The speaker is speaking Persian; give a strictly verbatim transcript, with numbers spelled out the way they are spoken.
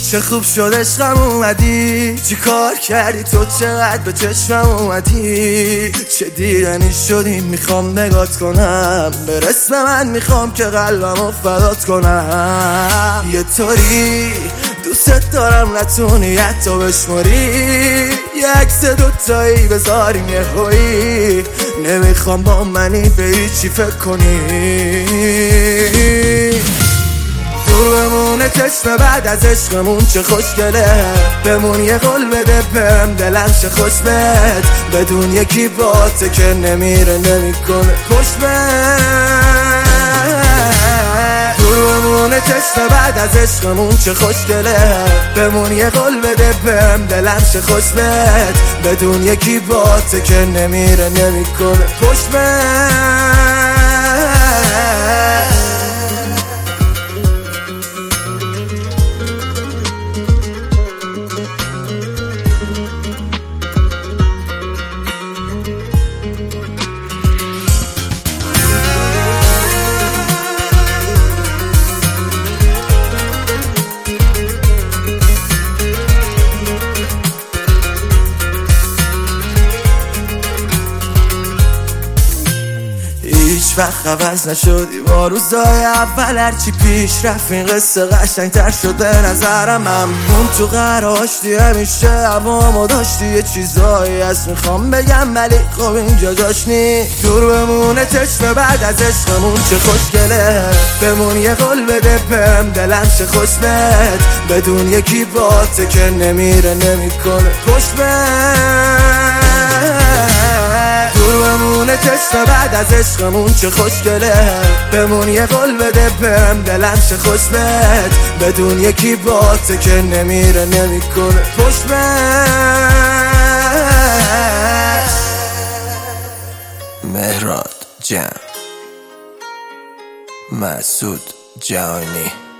چه خوب شد عشقم اومدی، چی کار کردی تو چقدر به چشمم اومدی. چه دیدنی شدی میخوام نگات کنم، برس به من میخوام که قلبمو فدات کنم. یه طوری دوست دارم نتونی حتی بشماری، یه عکس دوتایی بذاریم یه هایی. نمیخوام با منی به هیچی فکر کنی، دور بمونه چشم بعد از عشقمون چه خوشگله. بمون یه قول بده بهم دلم چه خوش بهت، بدون یکی باته که نمیره نمیکنه پشت بهت. دور بمونه چشم بعد از عشقمون چه خوشگله. بمون یه قول بده بهم دلم چه خوش بهت، بدون یکی باته که نمیره نمیکنه پشت بهت. هیچ وقت عوض نشدی با روزای اول، هرچی پیش رفت این قصه قشنگ تر شد به نظرم. همون تو قراشتی همیشه هوامو داشتی، یه چیزایی هست میخوام بگم ولی خب اینجا جاش نی. دور بمونه چشم بعد از عشقمون چه خوشگله. بمون یه قول بده بهم دلم چه خوش بهت، بدون یکی باته که نمیره نمیکنه پشت بهت. دور بمونه چشم بعد از عشقمون چه خوشگله. بمون یه قول بده بهم دلم چه خوش بهت، بدون یکی باته که نمیره نمیکنه پشت بهت. مهراد جمع، مسعود جهانی.